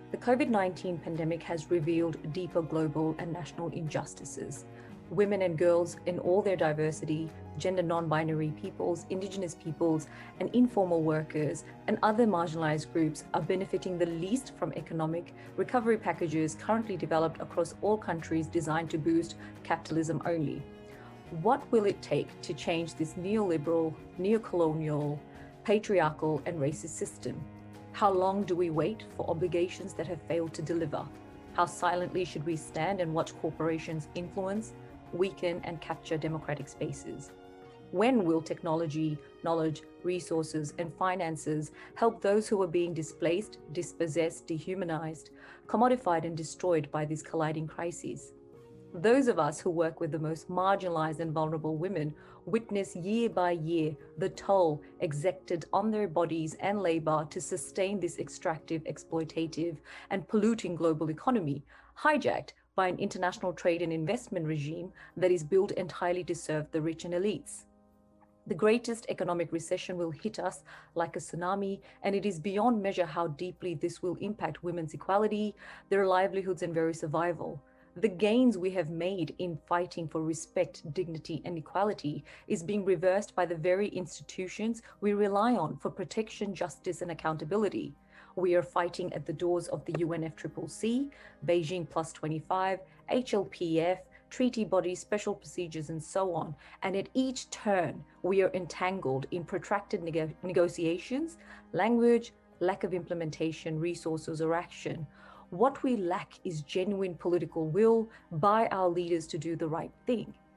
The COVID-19 pandemic has revealed deeper global and national injustices. Women and girls in all their diversity, gender non-binary peoples, indigenous peoples, and informal workers and other marginalized groups are benefiting the least from economic recovery packages currently developed across all countries designed to boost capitalism only. What will it take to change this neoliberal, neocolonial, patriarchal, and racist system? How long do we wait for obligations that have failed to deliver? How silently should we stand and watch corporations influence, weaken, and capture democratic spaces? When will technology, knowledge, resources, and finances help those who are being displaced, dispossessed, dehumanized, commodified, and destroyed by these colliding crises? Those of us who work with the most marginalized and vulnerable women witness year by year the toll exacted on their bodies and labor to sustain this extractive, exploitative, and polluting global economy, hijacked by an international trade and investment regime that is built entirely to serve the rich and elites. The greatest economic recession will hit us like a tsunami, and it is beyond measure how deeply this will impact women's equality, their livelihoods, and very survival. The gains we have made in fighting for respect, dignity, and equality is being reversed by the very institutions we rely on for protection, justice, and accountability. We are fighting at the doors of the UNFCCC, Beijing Plus 25, HLPF, treaty bodies, special procedures, and so on. And at each turn, we are entangled in protracted negotiations, language, lack of implementation, resources, or action. What we lack is genuine political will by our leaders to do the right thing.